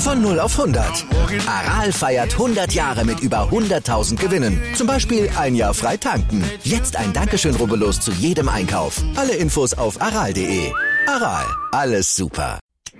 Von 0 auf 100. Aral feiert 100 Jahre mit über 100.000 Gewinnen. Zum Beispiel ein Jahr frei tanken. Jetzt ein Dankeschön, rubbellos zu jedem Einkauf. Alle Infos auf aral.de. Aral, alles super.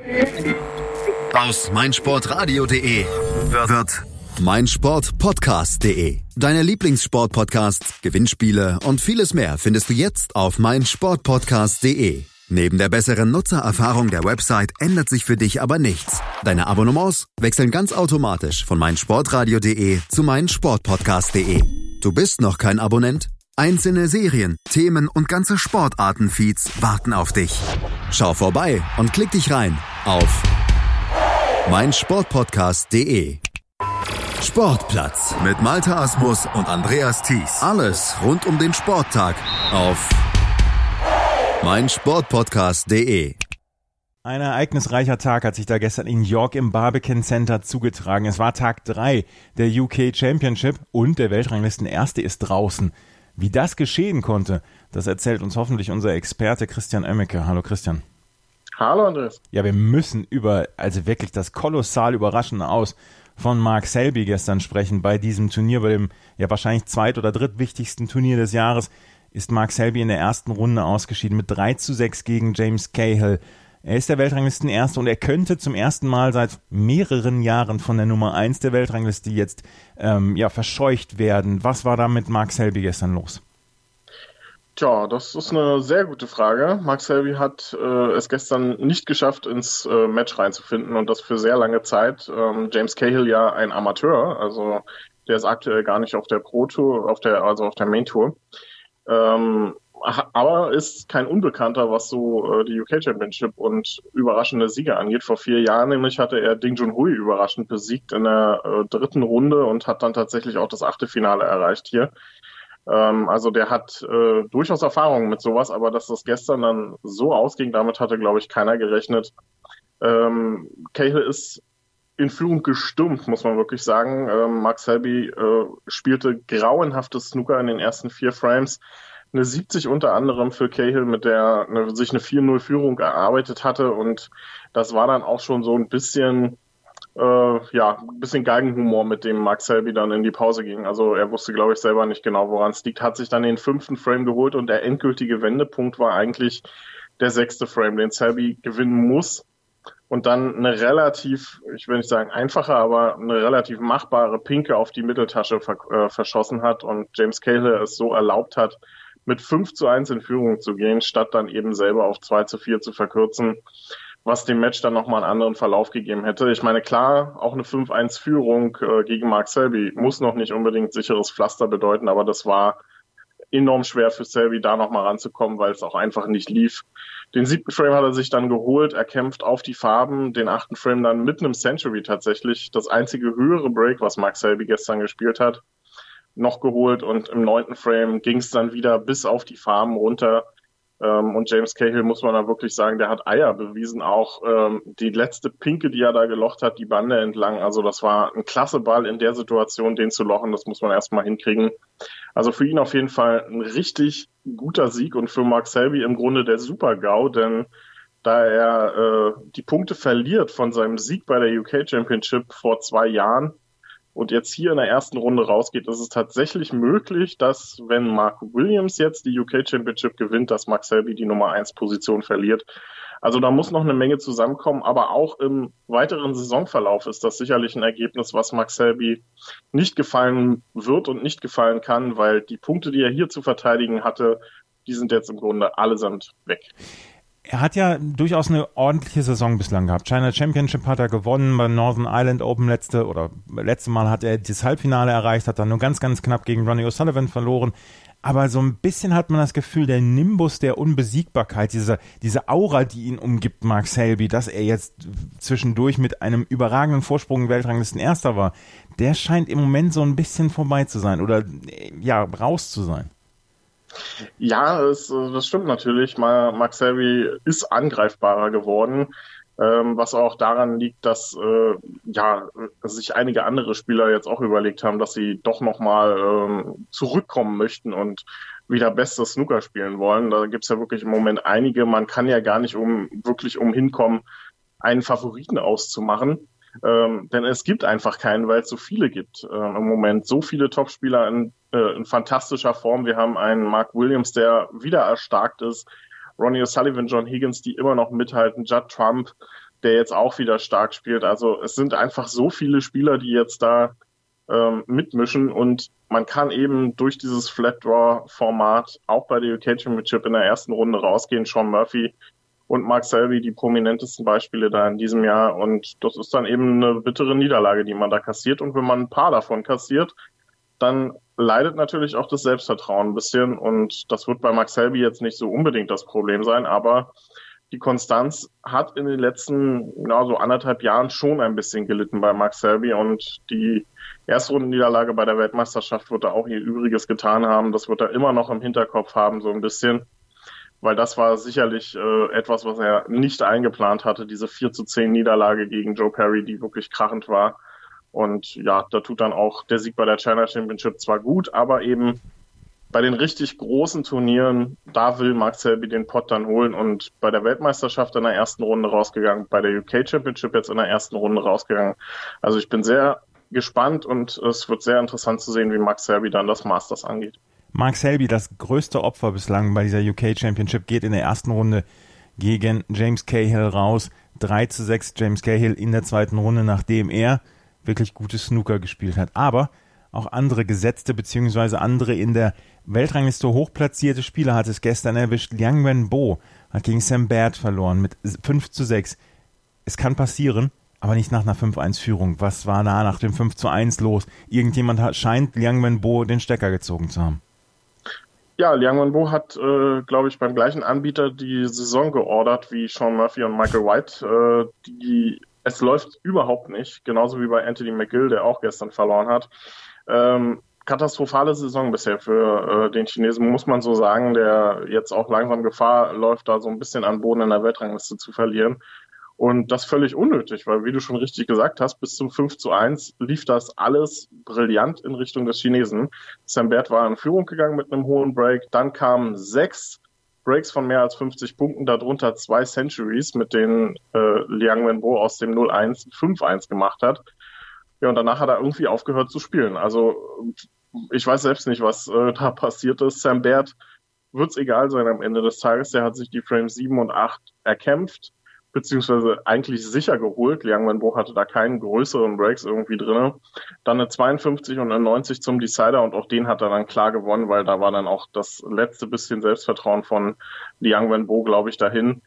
Aus meinsportradio.de wird meinsportpodcast.de. Deine Lieblingssportpodcasts, Gewinnspiele und vieles mehr findest du jetzt auf meinsportpodcast.de. Neben der besseren Nutzererfahrung der Website ändert sich für dich aber nichts. Deine Abonnements wechseln ganz automatisch von meinsportradio.de zu meinsportpodcast.de. Du bist noch kein Abonnent? Einzelne Serien, Themen und ganze Sportarten-Feeds warten auf dich. Schau vorbei und klick dich rein auf meinsportpodcast.de. Sportplatz mit Malte Asmus und Andreas Thies. Alles rund um den Sporttag auf meinsportpodcast.de. Ein ereignisreicher Tag hat sich da gestern in York im Barbican Center zugetragen. Es war Tag 3 der UK Championship und der Weltranglisten-Erste ist draußen. Wie das geschehen konnte, das erzählt uns hoffentlich unser Experte Christian Oemmeke. Hallo Christian. Hallo Andreas. Ja, wir müssen über wirklich das kolossal überraschende Aus von Mark Selby gestern sprechen bei diesem Turnier, bei dem ja wahrscheinlich zweit- oder drittwichtigsten Turnier des Jahres, ist Mark Selby in der ersten Runde ausgeschieden mit 3:6 gegen James Cahill. Er ist der Weltranglisten-Erste und er könnte zum ersten Mal seit mehreren Jahren von der Nummer 1 der Weltrangliste jetzt verscheucht werden. Was war da mit Mark Selby gestern los? Tja, das ist eine sehr gute Frage. Mark Selby hat es gestern nicht geschafft, ins Match reinzufinden und das für sehr lange Zeit. James Cahill ja ein Amateur, also der ist aktuell gar nicht auf der Pro-Tour, auf der Main-Tour. Aber ist kein Unbekannter, was so die UK Championship und überraschende Siege angeht. Vor 4 Jahren nämlich hatte er Ding Junhui überraschend besiegt in der dritten Runde und hat dann tatsächlich auch das Achtelfinale erreicht hier. Also der hat durchaus Erfahrung mit sowas, aber dass das gestern dann so ausging, damit hatte, glaube ich, keiner gerechnet. Cahill ist in Führung gestürmt, muss man wirklich sagen. Mark Selby spielte grauenhaftes Snooker in den ersten 4 Frames. Eine 70 unter anderem für Cahill, mit der sich eine 4-0 Führung erarbeitet hatte. Und das war dann auch schon so ein bisschen Geigenhumor, mit dem Mark Selby dann in die Pause ging. Also er wusste, glaube ich, selber nicht genau, woran es liegt. Hat sich dann den 5. Frame geholt und der endgültige Wendepunkt war eigentlich der 6. Frame, den Selby gewinnen muss. Und dann eine relativ, ich will nicht sagen einfache, aber eine relativ machbare Pinke auf die Mitteltasche verschossen hat und James Cahill es so erlaubt hat, mit 5:1 in Führung zu gehen, statt dann eben selber auf 2:4 zu verkürzen, was dem Match dann nochmal einen anderen Verlauf gegeben hätte. Ich meine, klar, auch eine 5:1 Führung gegen Mark Selby muss noch nicht unbedingt sicheres Pflaster bedeuten, aber das war enorm schwer für Selby, da nochmal ranzukommen, weil es auch einfach nicht lief. Den 7. Frame hat er sich dann geholt, er kämpft auf die Farben, den 8. Frame dann mit einem Century tatsächlich, das einzige höhere Break, was Mark Selby gestern gespielt hat, noch geholt und im 9. Frame ging es dann wieder bis auf die Farben runter. Und James Cahill, muss man da wirklich sagen, der hat Eier bewiesen, auch die letzte Pinke, die er da gelocht hat, die Bande entlang. Also das war ein klasse Ball in der Situation, den zu lochen, das muss man erstmal hinkriegen. Also für ihn auf jeden Fall ein richtig guter Sieg und für Mark Selby im Grunde der Super-GAU, denn da er die Punkte verliert von seinem Sieg bei der UK Championship vor 2 Jahren, und jetzt hier in der ersten Runde rausgeht, ist es tatsächlich möglich, dass, wenn Mark Williams jetzt die UK Championship gewinnt, dass Mark Selby die Nummer 1 Position verliert. Also da muss noch eine Menge zusammenkommen, aber auch im weiteren Saisonverlauf ist das sicherlich ein Ergebnis, was Mark Selby nicht gefallen wird und nicht gefallen kann, weil die Punkte, die er hier zu verteidigen hatte, die sind jetzt im Grunde allesamt weg. Er hat ja durchaus eine ordentliche Saison bislang gehabt. China Championship hat er gewonnen, beim Northern Ireland Open letzte Mal hat er das Halbfinale erreicht, hat dann nur ganz, ganz knapp gegen Ronnie O'Sullivan verloren. Aber so ein bisschen hat man das Gefühl, der Nimbus der Unbesiegbarkeit, diese Aura, die ihn umgibt, Mark Selby, dass er jetzt zwischendurch mit einem überragenden Vorsprung Weltranglisten-Erster war, der scheint im Moment so ein bisschen vorbei zu sein oder raus zu sein. Ja, das stimmt natürlich. Mark Selby ist angreifbarer geworden, was auch daran liegt, dass sich einige andere Spieler jetzt auch überlegt haben, dass sie doch nochmal zurückkommen möchten und wieder bestes Snooker spielen wollen. Da gibt's ja wirklich im Moment einige. Man kann ja gar nicht umhin kommen, einen Favoriten auszumachen. Denn es gibt einfach keinen, weil es so viele gibt im Moment. So viele Topspieler in fantastischer Form. Wir haben einen Mark Williams, der wieder erstarkt ist, Ronnie O'Sullivan, John Higgins, die immer noch mithalten, Judd Trump, der jetzt auch wieder stark spielt. Also es sind einfach so viele Spieler, die jetzt da mitmischen und man kann eben durch dieses Flat-Draw-Format auch bei der UK Championship in der ersten Runde rausgehen. Sean Murphy und Mark Selby, die prominentesten Beispiele da in diesem Jahr, und das ist dann eben eine bittere Niederlage, die man da kassiert, und wenn man ein paar davon kassiert, dann leidet natürlich auch das Selbstvertrauen ein bisschen, und das wird bei Mark Selby jetzt nicht so unbedingt das Problem sein, aber die Konstanz hat in den letzten, so 1,5 Jahren schon ein bisschen gelitten bei Mark Selby, und die Erstrundenniederlage bei der Weltmeisterschaft wird da auch ihr Übriges getan haben. Das wird er immer noch im Hinterkopf haben, so ein bisschen, weil das war sicherlich etwas, was er nicht eingeplant hatte, diese 4:10 Niederlage gegen Joe Perry, die wirklich krachend war. Und ja, da tut dann auch der Sieg bei der China Championship zwar gut, aber eben bei den richtig großen Turnieren, da will Mark Selby den Pott dann holen, und bei der Weltmeisterschaft in der ersten Runde rausgegangen, bei der UK Championship jetzt in der ersten Runde rausgegangen. Also ich bin sehr gespannt, und es wird sehr interessant zu sehen, wie Mark Selby dann das Masters angeht. Mark Selby, das größte Opfer bislang bei dieser UK Championship, geht in der ersten Runde gegen James Cahill raus. 3:6 James Cahill in der zweiten Runde, nachdem er wirklich gutes Snooker gespielt hat. Aber auch andere gesetzte bzw. andere in der Weltrangliste hochplatzierte Spieler hat es gestern erwischt. Liang Wenbo hat gegen Sam Baird verloren mit 5:6. Es kann passieren, aber nicht nach einer 5:1-Führung. Was war da nach dem 5:1 los? Irgendjemand scheint Liang Wenbo den Stecker gezogen zu haben. Ja, Liang Wenbo hat, glaube ich, beim gleichen Anbieter die Saison geordert wie Sean Murphy und Michael White. Es läuft überhaupt nicht, genauso wie bei Anthony McGill, der auch gestern verloren hat. Katastrophale Saison bisher für den Chinesen, muss man so sagen, der jetzt auch langsam Gefahr läuft, da so ein bisschen an Boden in der Weltrangliste zu verlieren. Und das völlig unnötig, weil, wie du schon richtig gesagt hast, bis zum 5:1 lief das alles brillant in Richtung des Chinesen. Sam Baird war in Führung gegangen mit einem hohen Break, dann kamen 6 Breaks von mehr als 50 Punkten, darunter 2 Centuries, mit denen Liang Wenbo aus dem 0:1 5:1 gemacht hat. Ja, und danach hat er irgendwie aufgehört zu spielen. Also ich weiß selbst nicht, was da passiert ist. Sam Baird wird es egal sein am Ende des Tages. Der hat sich die Frames 7 und 8 erkämpft, beziehungsweise eigentlich sicher geholt. Liang Wenbo hatte da keinen größeren Breaks irgendwie drin. Dann eine 52 und eine 90 zum Decider, und auch den hat er dann klar gewonnen, weil da war dann auch das letzte bisschen Selbstvertrauen von Liang Wenbo, glaube ich, dahin.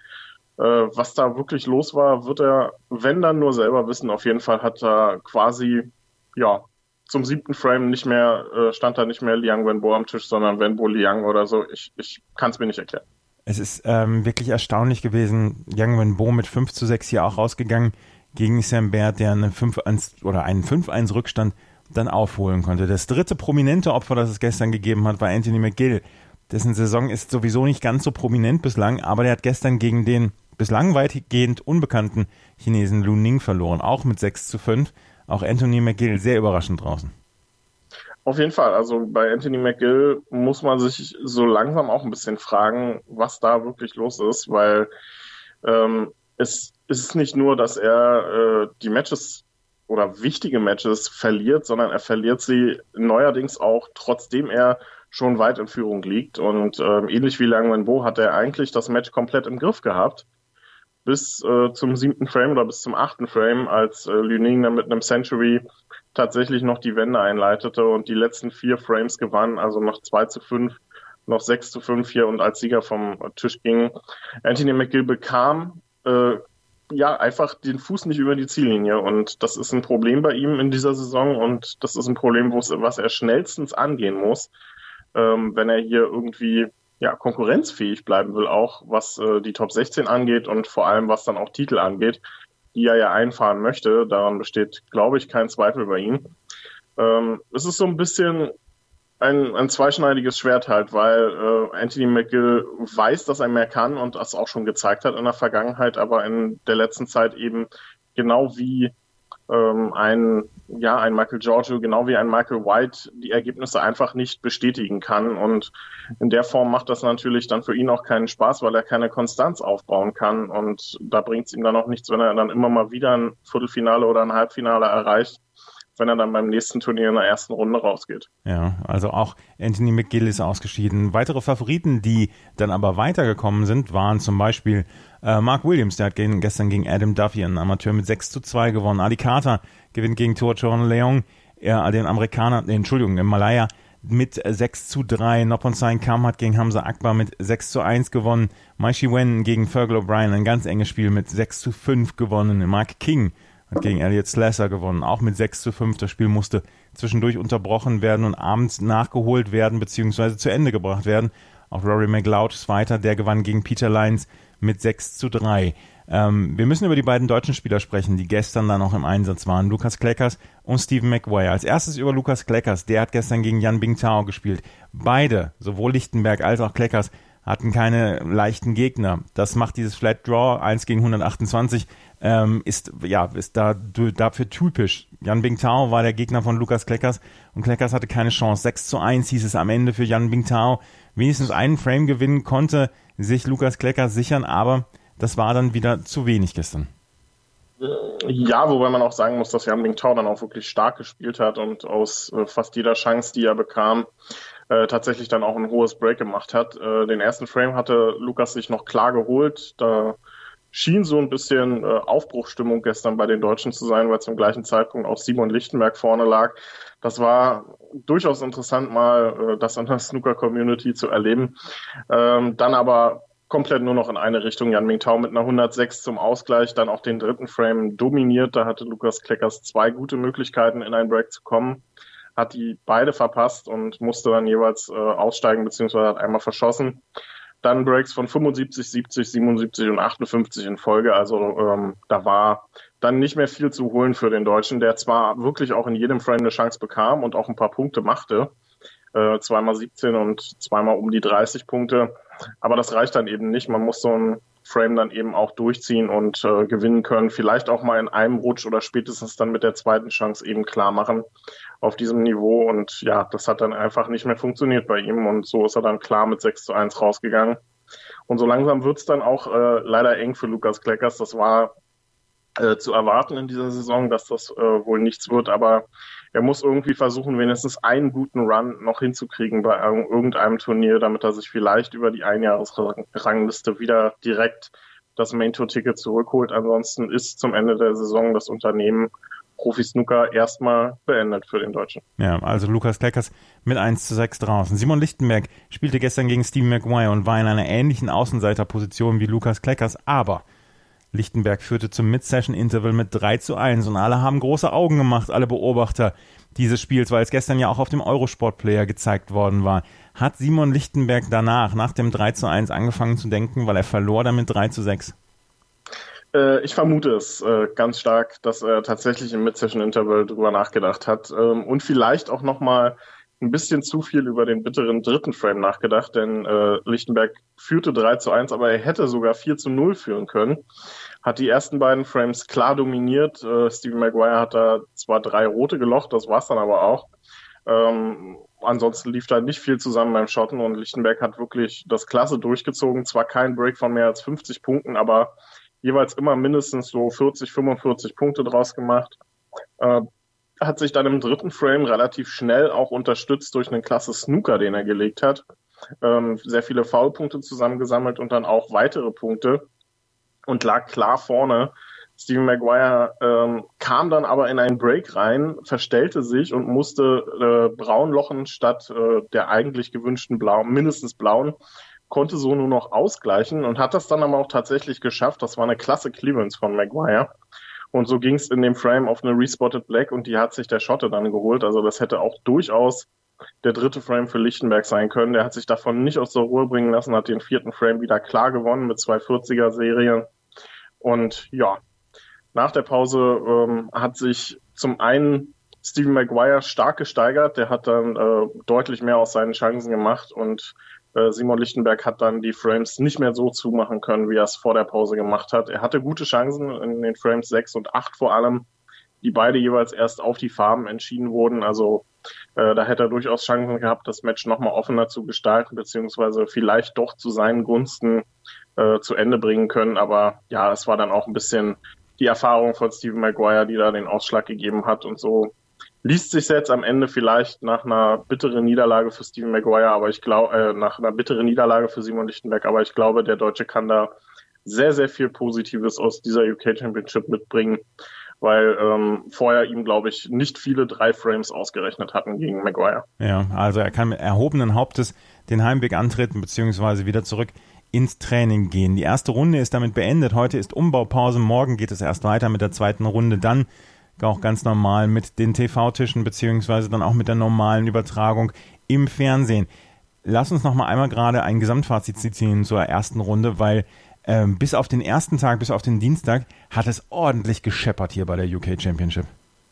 Was da wirklich los war, wird er, wenn dann, nur selber wissen. Auf jeden Fall hat er quasi, zum 7. Frame stand da nicht mehr Liang Wenbo am Tisch, sondern Wenbo Liang oder so. Ich kann es mir nicht erklären. Es ist wirklich erstaunlich gewesen. Liang Wenbo mit 5:6 hier auch rausgegangen gegen Sam Baird, der eine 5:1 oder einen 5:1 Rückstand dann aufholen konnte. Das dritte prominente Opfer, das es gestern gegeben hat, war Anthony McGill. Dessen Saison ist sowieso nicht ganz so prominent bislang, aber der hat gestern gegen den bislang weitgehend unbekannten Chinesen Lu Ning verloren, auch mit 6:5. Auch Anthony McGill sehr überraschend draußen. Auf jeden Fall, also bei Anthony McGill muss man sich so langsam auch ein bisschen fragen, was da wirklich los ist, weil es ist nicht nur, dass er die Matches oder wichtige Matches verliert, sondern er verliert sie neuerdings auch, trotzdem er schon weit in Führung liegt, und ähnlich wie Liang Wenbo hat er eigentlich das Match komplett im Griff gehabt, bis zum 7. Frame oder bis zum 8. Frame, als Lu Ning dann mit einem Century tatsächlich noch die Wende einleitete und die letzten 4 Frames gewann, also noch 2:5, noch 6:5 hier und als Sieger vom Tisch ging. Anthony McGill bekam einfach den Fuß nicht über die Ziellinie, und das ist ein Problem bei ihm in dieser Saison, und das ist ein Problem, was er schnellstens angehen muss, wenn er hier irgendwie konkurrenzfähig bleiben will, auch was die Top 16 angeht und vor allem was dann auch Titel angeht, die er ja einfahren möchte. Daran besteht, glaube ich, kein Zweifel bei ihm. Es ist so ein bisschen ein zweischneidiges Schwert halt, weil Anthony McGill weiß, dass er mehr kann und das auch schon gezeigt hat in der Vergangenheit, aber in der letzten Zeit eben genau wie ein Michael Giorgio, genau wie ein Michael White, die Ergebnisse einfach nicht bestätigen kann. Und in der Form macht das natürlich dann für ihn auch keinen Spaß, weil er keine Konstanz aufbauen kann. Und da bringt es ihm dann auch nichts, wenn er dann immer mal wieder ein Viertelfinale oder ein Halbfinale erreicht, wenn er dann beim nächsten Turnier in der ersten Runde rausgeht. Ja, also auch Anthony McGill ist ausgeschieden. Weitere Favoriten, die dann aber weitergekommen sind, waren zum Beispiel Mark Williams, der hat gestern gegen Adam Duffy, einen Amateur, mit 6-2 gewonnen. Ali Carter gewinnt gegen Thorchon Leong, den Malaya, mit 6-3. Noppon Kam hat gegen Hamza Akbar mit 6-1 gewonnen. Mai Shi-wen gegen Fergal O'Brien, ein ganz enges Spiel, mit 6-5 gewonnen. Mark King hat gegen Elliot Slasser gewonnen, auch mit 6-5. Das Spiel musste zwischendurch unterbrochen werden und abends nachgeholt werden, beziehungsweise zu Ende gebracht werden. Auch Rory McLeod ist weiter, der gewann gegen Peter Lyons mit 6-3. Wir müssen über die beiden deutschen Spieler sprechen, die gestern dann noch im Einsatz waren. Lukas Kleckers und Stephen Maguire. Als erstes über Lukas Kleckers, der hat gestern gegen Yan Bingtao gespielt. Beide, sowohl Lichtenberg als auch Kleckers, hatten keine leichten Gegner. Das macht dieses Flat Draw 1 gegen 128 ist dafür typisch. Yan Bingtao war der Gegner von Lukas Kleckers und Kleckers hatte keine Chance. 6-1 hieß es am Ende für Yan Bingtao. Wenigstens einen Frame gewinnen konnte sich Lukas Kleckers sichern, aber das war dann wieder zu wenig gestern. Ja, wobei man auch sagen muss, dass Yan Bingtao dann auch wirklich stark gespielt hat und aus fast jeder Chance, die er bekam, tatsächlich dann auch ein hohes Break gemacht hat. Den ersten Frame hatte Lukas sich noch klar geholt. Da schien so ein bisschen Aufbruchsstimmung gestern bei den Deutschen zu sein, weil zum gleichen Zeitpunkt auch Simon Lichtenberg vorne lag. Das war durchaus interessant, mal das an der Snooker-Community zu erleben. Dann aber komplett nur noch in eine Richtung. Yan Bingtao mit einer 106 zum Ausgleich, dann auch den dritten Frame dominiert. Da hatte Lukas Kleckers 2 gute Möglichkeiten, in einen Break zu kommen. Hat die beide verpasst und musste dann jeweils aussteigen, beziehungsweise hat einmal verschossen. Dann Breaks von 75, 70, 77 und 58 in Folge. Also da war dann nicht mehr viel zu holen für den Deutschen, der zwar wirklich auch in jedem Frame eine Chance bekam und auch ein paar Punkte machte. Zweimal 17 und zweimal um die 30 Punkte. Aber das reicht dann eben nicht. Man muss so ein Frame dann eben auch durchziehen und gewinnen können. Vielleicht auch mal in einem Rutsch oder spätestens dann mit der zweiten Chance eben klar machen auf diesem Niveau. Und ja, das hat dann einfach nicht mehr funktioniert bei ihm. Und so ist er dann klar mit 6-1 rausgegangen. Und so langsam wird's dann auch leider eng für Lukas Kleckers. Das war zu erwarten in dieser Saison, dass das wohl nichts wird. Aber er muss irgendwie versuchen, wenigstens einen guten Run noch hinzukriegen bei irgendeinem Turnier, damit er sich vielleicht über die Einjahresrangliste wieder direkt das Main-Tour-Ticket zurückholt. Ansonsten ist zum Ende der Saison das Unternehmen Profi-Snooker erstmal beendet für den Deutschen. Ja, also Lukas Kleckers mit 1-6 draußen. Simon Lichtenberg spielte gestern gegen Stephen Maguire und war in einer ähnlichen Außenseiterposition wie Lukas Kleckers, aber Lichtenberg führte zum Mid-Session-Interval mit 3-1 und alle haben große Augen gemacht, alle Beobachter dieses Spiels, weil es gestern ja auch auf dem Eurosport-Player gezeigt worden war. Hat Simon Lichtenberg danach, nach dem 3-1 angefangen zu denken, weil er verlor damit 3-6? Ich vermute es ganz stark, dass er tatsächlich im Mid-Session-Interval drüber nachgedacht hat und vielleicht auch nochmal ein bisschen zu viel über den bitteren dritten Frame nachgedacht, denn Lichtenberg führte 3-1, aber er hätte sogar 4-0 führen können. Hat die ersten beiden Frames klar dominiert. Stephen Maguire hat da zwar 3 rote gelocht, das war's dann aber auch. Ansonsten lief da nicht viel zusammen beim Schotten und Lichtenberg hat wirklich das klasse durchgezogen. Zwar kein Break von mehr als 50 Punkten, aber jeweils immer mindestens so 40, 45 Punkte draus gemacht. Hat sich dann im dritten Frame relativ schnell auch unterstützt durch einen klasse Snooker, den er gelegt hat. Sehr viele Foulpunkte zusammengesammelt und dann auch weitere Punkte und lag klar vorne. Stephen Maguire kam dann aber in einen Break rein, verstellte sich und musste braun lochen statt der eigentlich gewünschten blauen, mindestens blauen, konnte so nur noch ausgleichen und hat das dann aber auch tatsächlich geschafft. Das war eine klasse Clearance von Maguire. Und so ging es in dem Frame auf eine Respotted Black und die hat sich der Schotte dann geholt. Also das hätte auch durchaus der dritte Frame für Lichtenberg sein können. Der hat sich davon nicht aus der Ruhe bringen lassen, hat den vierten Frame wieder klar gewonnen mit 2 40er-Serien. Und ja, nach der Pause hat sich zum einen Stephen Maguire stark gesteigert. Der hat dann deutlich mehr aus seinen Chancen gemacht und Simon Lichtenberg hat dann die Frames nicht mehr so zumachen können, wie er es vor der Pause gemacht hat. Er hatte gute Chancen in den Frames 6 und 8 vor allem, die beide jeweils erst auf die Farben entschieden wurden. Also da hätte er durchaus Chancen gehabt, das Match nochmal offener zu gestalten, beziehungsweise vielleicht doch zu seinen Gunsten zu Ende bringen können. Aber ja, es war dann auch ein bisschen die Erfahrung von Stephen Maguire, die da den Ausschlag gegeben hat. Und so liest sich jetzt am Ende vielleicht nach einer bitteren Niederlage für Stephen Maguire, aber ich glaube, nach einer bitteren Niederlage für Simon Lichtenberg, aber ich glaube, der Deutsche kann da sehr, sehr viel Positives aus dieser UK Championship mitbringen, weil vorher ihm, glaube ich, nicht viele 3 Frames ausgerechnet hatten gegen Maguire. Ja, also er kann mit erhobenen Hauptes den Heimweg antreten, beziehungsweise wieder zurück ins Training gehen. Die erste Runde ist damit beendet. Heute ist Umbaupause. Morgen geht es erst weiter mit der zweiten Runde. Dann auch ganz normal mit den TV-Tischen, beziehungsweise dann auch mit der normalen Übertragung im Fernsehen. Lass uns noch mal einmal gerade ein Gesamtfazit ziehen zur ersten Runde, weil bis auf den ersten Tag, bis auf den Dienstag, hat es ordentlich gescheppert hier bei der UK Championship.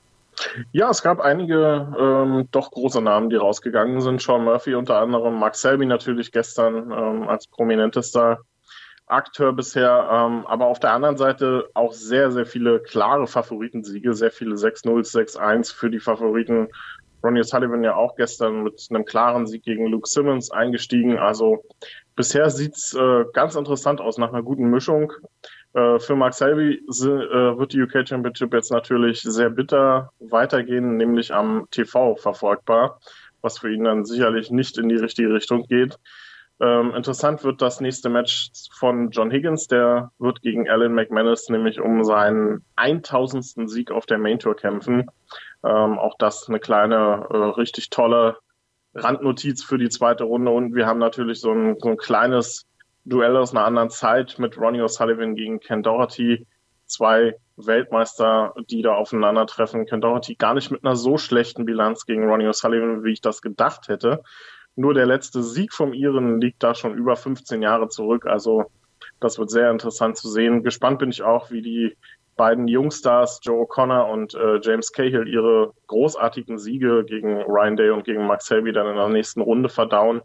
Ja, es gab einige doch große Namen, die rausgegangen sind. Sean Murphy unter anderem, Mark Selby natürlich gestern als prominentester Akteur bisher. Aber auf der anderen Seite auch sehr, sehr viele klare Favoritensiege, sehr viele 6-0, 6-1 für die Favoriten. Ronnie O'Sullivan ja auch gestern mit einem klaren Sieg gegen Luke Simmons eingestiegen. Also bisher sieht's ganz interessant aus nach einer guten Mischung. Für Mark Selby wird die UK Championship jetzt natürlich sehr bitter weitergehen, nämlich am TV verfolgbar, was für ihn dann sicherlich nicht in die richtige Richtung geht. Interessant wird das nächste Match von John Higgins, der wird gegen Alan McManus nämlich um seinen 1000. Sieg auf der Main Tour kämpfen. Auch das eine kleine, richtig tolle Randnotiz für die zweite Runde und wir haben natürlich so ein kleines Duell aus einer anderen Zeit mit Ronnie O'Sullivan gegen Ken Doherty. 2 Weltmeister, die da aufeinandertreffen. Ken Doherty gar nicht mit einer so schlechten Bilanz gegen Ronnie O'Sullivan, wie ich das gedacht hätte. Nur der letzte Sieg vom Iren liegt da schon über 15 Jahre zurück. Also das wird sehr interessant zu sehen. Gespannt bin ich auch, wie die beiden Jungstars Joe O'Connor und James Cahill ihre großartigen Siege gegen Ryan Day und gegen Mark Selby dann in der nächsten Runde verdauen.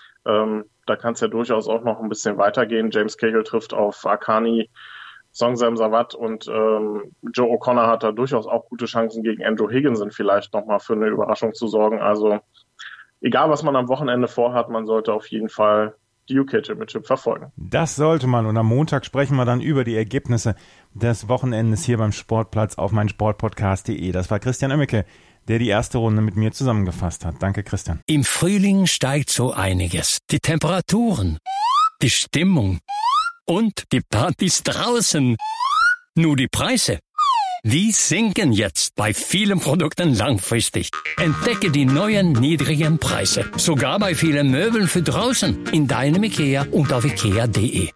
Da kann es ja durchaus auch noch ein bisschen weitergehen. James Cahill trifft auf Akani, Songsam Sawat und Joe O'Connor hat da durchaus auch gute Chancen gegen Andrew Higginson vielleicht nochmal für eine Überraschung zu sorgen. Also egal, was man am Wochenende vorhat, man sollte auf jeden Fall die UK Championship verfolgen. Das sollte man und am Montag sprechen wir dann über die Ergebnisse des Wochenendes hier beim Sportplatz auf meinsportpodcast.de. Das war Christian Oemmeke, der die erste Runde mit mir zusammengefasst hat. Danke, Christian. Im Frühling steigt so einiges. Die Temperaturen, die Stimmung und die Partys draußen. Nur die Preise, die sinken jetzt bei vielen Produkten langfristig. Entdecke die neuen niedrigen Preise. Sogar bei vielen Möbeln für draußen. In deinem IKEA und auf IKEA.de.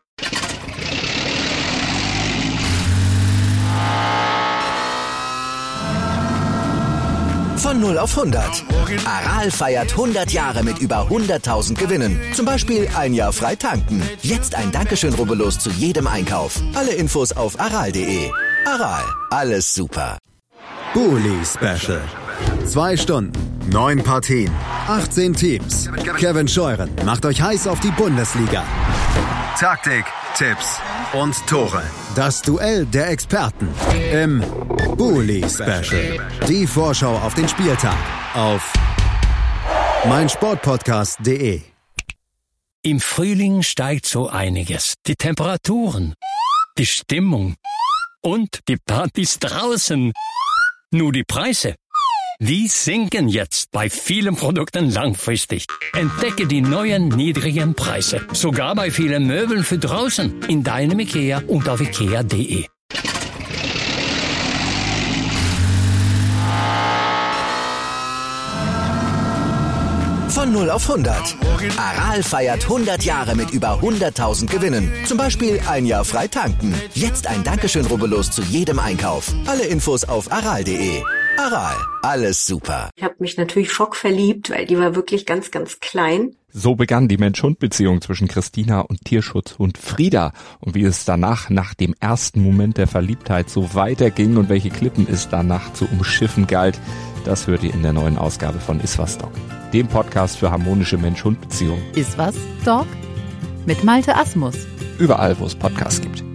Von 0 auf 100. Aral feiert 100 Jahre mit über 100.000 Gewinnen. Zum Beispiel ein Jahr frei tanken. Jetzt ein Dankeschön, rubbellos zu jedem Einkauf. Alle Infos auf aral.de. Aral, alles super. Bully Special. 2 Stunden, 9 Partien, 18 Teams. Kevin Scheuren macht euch heiß auf die Bundesliga. Taktik, Tipps und Tore. Das Duell der Experten im Bully Special. Die Vorschau auf den Spieltag auf meinsportpodcast.de. Im Frühling steigt so einiges. Die Temperaturen, die Stimmung und die Partys draußen. Nur die Preise, die sinken jetzt bei vielen Produkten langfristig. Entdecke die neuen niedrigen Preise. Sogar bei vielen Möbeln für draußen. In deinem IKEA und auf IKEA.de. Von 0 auf 100. Aral feiert 100 Jahre mit über 100.000 Gewinnen. Zum Beispiel ein Jahr frei tanken. Jetzt ein Dankeschön, rubbellos zu jedem Einkauf. Alle Infos auf aral.de. Aral, alles super. Ich habe mich natürlich schockverliebt, weil die war wirklich ganz, ganz klein. So begann die Mensch-Hund-Beziehung zwischen Christina und Tierschutzhund Frieda. Und wie es danach, nach dem ersten Moment der Verliebtheit, so weiterging und welche Klippen es danach zu umschiffen galt, das hört ihr in der neuen Ausgabe von Iswas Dog, dem Podcast für harmonische Mensch-Hund-Beziehungen. Iswas Dog? Mit Malte Asmus. Überall, wo es Podcasts gibt.